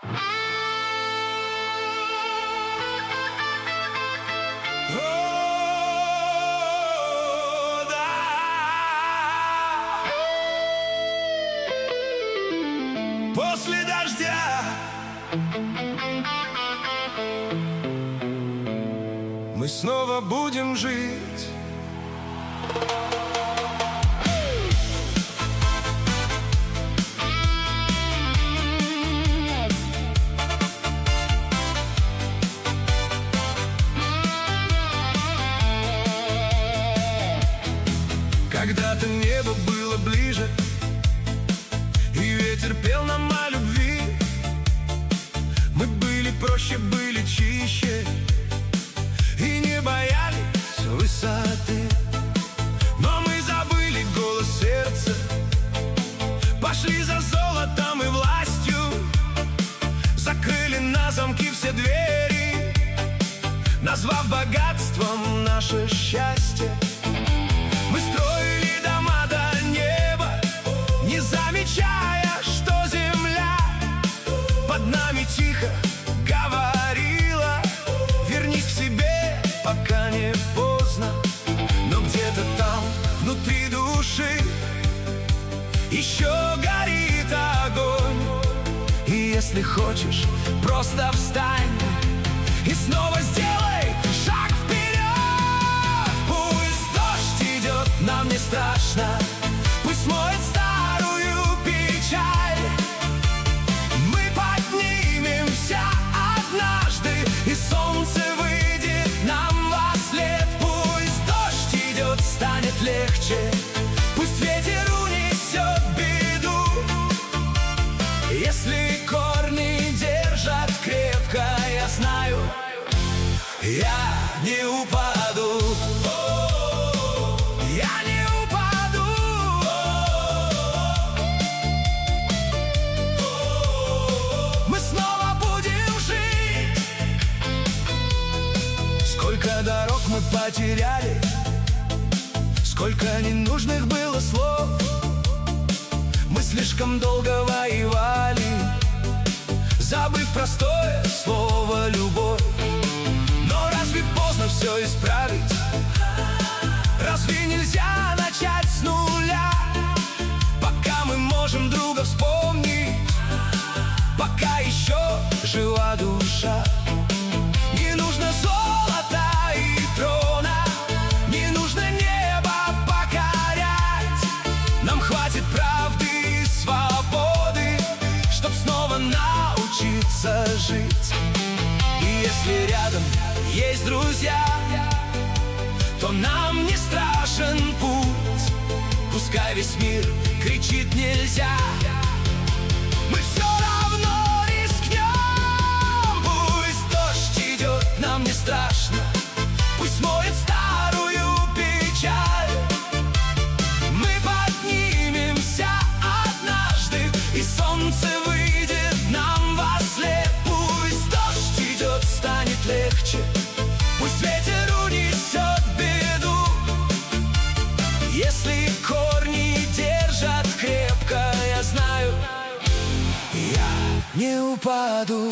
После дождя мы снова будем жить. Когда-то небо было ближе, и ветер пел нам о любви. Мы были проще, были чище, и не боялись высоты. Но мы забыли голос сердца, пошли за золотом и властью, закрыли на замки все двери, назвав богатством наше счастье. Мы строили дома до неба, не замечая, что земля под нами тихо говорила: вернись к себе, пока не поздно. Но где-то там, внутри души, еще горит огонь. И если хочешь, просто встань и снова сделай шаг вперед. Пусть дождь идет, нам не страшно, пусть смоет старую печаль. Мы поднимемся однажды, и солнце выйдет нам во след. Пусть дождь идет, станет легче, пусть ветер унесет беду. Если корни держат крепко, я знаю, я не упаду. Я не упаду. Мы снова будем жить. Сколько дорог мы потеряли, сколько ненужных было слов. Мы слишком долго воевали, забыв простое слово «любовь». Но разве поздно все исправить? Разве нельзя начать с нуля? Пока мы можем друга вспомнить, пока еще жива душа. Не нужно золота и трона, не нужно небо покорять. Нам хватит правды и свободы, чтоб снова научиться жить. И если рядом есть друзья, то нам не страшен путь. Пускай весь мир кричит «нельзя», мы все равно рискнем. Пусть дождь идет, нам не страшно, пусть смоет старую печаль. Мы поднимемся однажды, и солнце выйдет нам во след. Пусть дождь идет, станет легче, пусть ветер унесет беду. Если корни держат крепко, я знаю, я не упаду.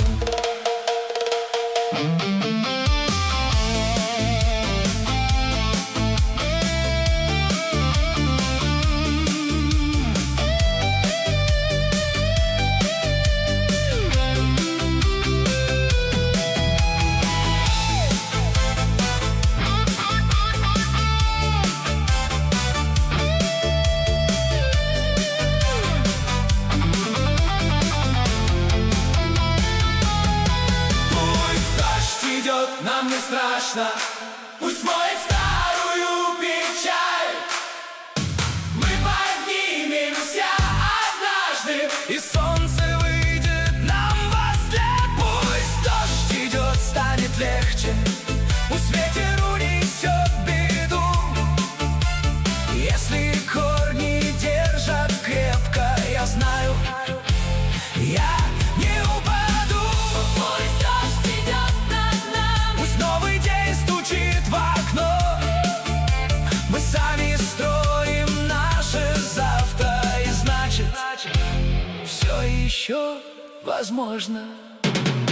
Нам не страшно, пусть смоет старую печаль. Мы поднимемся однажды, и солнце выйдет нам во след. Пусть дождь идет, станет легче, пусть ветер унесет беду. Если корни держат крепко, я знаю, я не упаду. Пусть дождь идет над нами, пусть новый день стучит в окно. Мы сами строим наше завтра, и значит, все еще возможно.